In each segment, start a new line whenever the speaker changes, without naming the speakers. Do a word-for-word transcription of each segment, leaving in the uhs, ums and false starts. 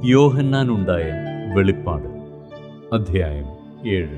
യോഹന്നാനുണ്ടായ വെളിപ്പാട് അധ്യായം ഏഴ്.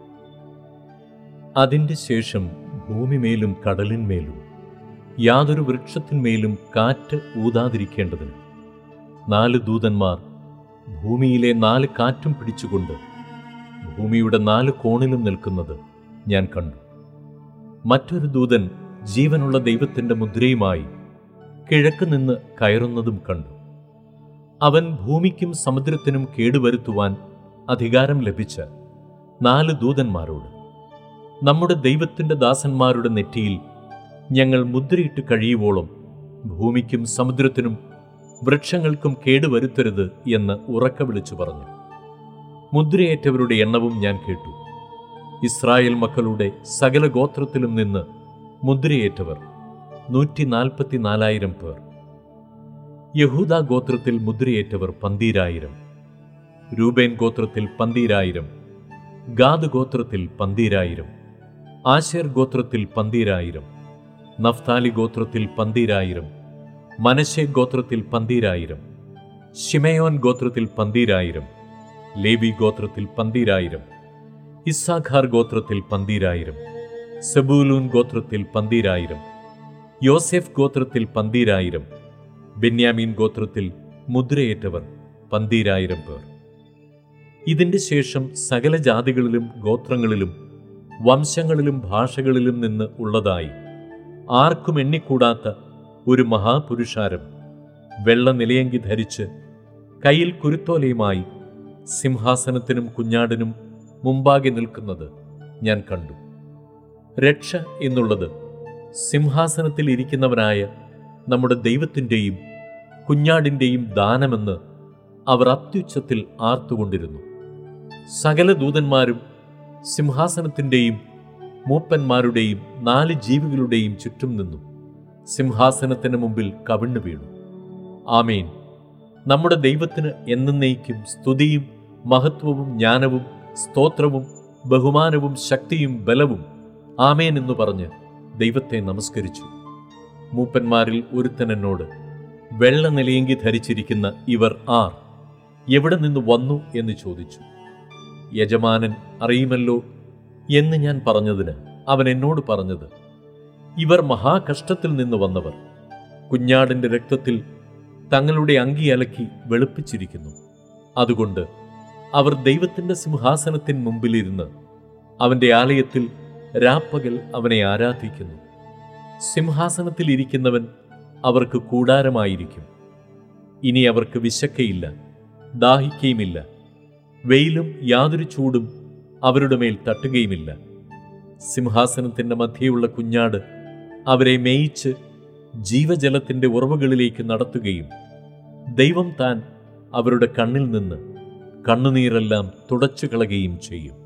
അതിൻ്റെ ശേഷം ഭൂമിമേലും കടലിന്മേലും യാതൊരു വൃക്ഷത്തിന്മേലും കാറ്റ് ഊതാതിരിക്കേണ്ടതിന് നാല് ദൂതന്മാർ ഭൂമിയിലെ നാല് കാറ്റും പിടിച്ചുകൊണ്ട് ഭൂമിയുടെ നാല് കോണിലും നിൽക്കുന്നത് ഞാൻ കണ്ടു. മറ്റൊരു ദൂതൻ ജീവനുള്ള ദൈവത്തിൻ്റെ മുദ്രയുമായി കിഴക്ക് നിന്ന് കയറുന്നതും കണ്ടു. അവൻ ഭൂമിക്കും സമുദ്രത്തിനും കേടുവരുത്തുവാൻ അധികാരം ലഭിച്ച നാല് ദൂതന്മാരോട്, നമ്മുടെ ദൈവത്തിൻ്റെ ദാസന്മാരുടെ നെറ്റിയിൽ ഞങ്ങൾ മുദ്രയിട്ട് കഴിയുവോളം ഭൂമിക്കും സമുദ്രത്തിനും വൃക്ഷങ്ങൾക്കും കേടുവരുത്തരുത് എന്ന് ഉറക്കെ വിളിച്ചു പറഞ്ഞു. മുദ്രയേറ്റവരുടെ എണ്ണവും ഞാൻ കേട്ടു. ഇസ്രായേൽ മക്കളുടെ സകല ഗോത്രത്തിലും നിന്ന് മുദ്രയേറ്റവർ നൂറ്റി നാൽപ്പത്തി നാലായിരം പേർ. യഹൂദാ ഗോത്രത്തിൽ മുദ്രയേറ്റവർ പന്തീരായിരം, രൂബേൻ ഗോത്രത്തിൽ പന്തീരായിരം, ഗാദ് ഗോത്രത്തിൽ പന്തീരായിരം, ആശേർ ഗോത്രത്തിൽ പന്തീരായിരം, നഫ്താലി ഗോത്രത്തിൽ പന്തീരായിരം, മനശ്ശെ ഗോത്രത്തിൽ പന്തീരായിരം, ശിമയോൻ ഗോത്രത്തിൽ പന്തീരായിരം, ലേവി ഗോത്രത്തിൽ പന്തീരായിരം, ഇസ്സാഖാർ ഗോത്രത്തിൽ പന്തീരായിരം, സെബൂലൂൻ ഗോത്രത്തിൽ പന്തീരായിരം, യോസെഫ് ഗോത്രത്തിൽ പന്തീരായിരം, ബെന്യാമീൻ ഗോത്രത്തിൽ മുദ്രയേറ്റവർ പന്തീരായിരം പേർ. ഇതിൻ്റെ ശേഷം സകല ജാതികളിലും ഗോത്രങ്ങളിലും വംശങ്ങളിലും ഭാഷകളിലും നിന്ന് ഉള്ളതായി ആർക്കും എണ്ണിക്കൂടാത്ത ഒരു മഹാപുരുഷാരം വെള്ള നിലയങ്കി ധരിച്ച് കയ്യിൽ കുരുത്തോലയുമായി സിംഹാസനത്തിനും കുഞ്ഞാടിനും മുമ്പാകെ നിൽക്കുന്നത് ഞാൻ കണ്ടു. രക്ഷ എന്നുള്ളത് സിംഹാസനത്തിൽ ഇരിക്കുന്നവനായ നമ്മുടെ ദൈവത്തിൻ്റെയും കുഞ്ഞാടിൻ്റെയും ദാനമെന്ന് അവർ അത്യുച്ചത്തിൽ ആർത്തുകൊണ്ടിരുന്നു. സകല ദൂതന്മാരും സിംഹാസനത്തിൻ്റെയും മൂപ്പന്മാരുടെയും നാല് ജീവികളുടെയും ചുറ്റും നിന്നു സിംഹാസനത്തിന് മുമ്പിൽ കവിണ്ണു വീണു. ആമേൻ, നമ്മുടെ ദൈവത്തിന് എന്നേക്കും സ്തുതിയും മഹത്വവും ജ്ഞാനവും സ്തോത്രവും ബഹുമാനവും ശക്തിയും ബലവും ആമേൻ എന്നു പറഞ്ഞ് ദൈവത്തെ നമസ്കരിച്ചു. മൂപ്പന്മാരിൽ ഒരുത്തൻ എന്നോട്, വെള്ള നിലയങ്കി ധരിച്ചിരിക്കുന്ന ഇവർ ആർ, എവിടെ നിന്ന് വന്നു എന്ന് ചോദിച്ചു. യജമാനൻ അറിയുമല്ലോ എന്ന് ഞാൻ പറഞ്ഞതിന് അവൻ എന്നോട് പറഞ്ഞത്, ഇവർ മഹാകഷ്ടത്തിൽ നിന്ന് വന്നവർ, കുഞ്ഞാടിൻ്റെ രക്തത്തിൽ തങ്ങളുടെ അങ്കി അലക്കി വെളുപ്പിച്ചിരിക്കുന്നു. അതുകൊണ്ട് അവർ ദൈവത്തിൻ്റെ സിംഹാസനത്തിന് മുമ്പിലിരുന്ന് അവൻ്റെ ആലയത്തിൽ രാപ്പകൽ അവനെ ആരാധിക്കുന്നു. സിംഹാസനത്തിൽ ഇരിക്കുന്നവൻ അവർക്ക് കൂടാരമായിരിക്കും. ഇനി അവർക്ക് വിശക്കയില്ല, ദാഹിക്കയുമില്ല. വെയിലും യാതൊരു ചൂടും അവരുടെ മേൽ തട്ടുകയുമില്ല. സിംഹാസനത്തിൻ്റെ മധ്യയുള്ള കുഞ്ഞാട് അവരെ മേയിച്ച് ജീവജലത്തിൻ്റെ ഉറവുകളിലേക്ക് നടത്തുകയും ദൈവം താൻ അവരുടെ കണ്ണിൽ നിന്ന് കണ്ണുനീരെല്ലാം തുടച്ചു കളയുകയും ചെയ്യും.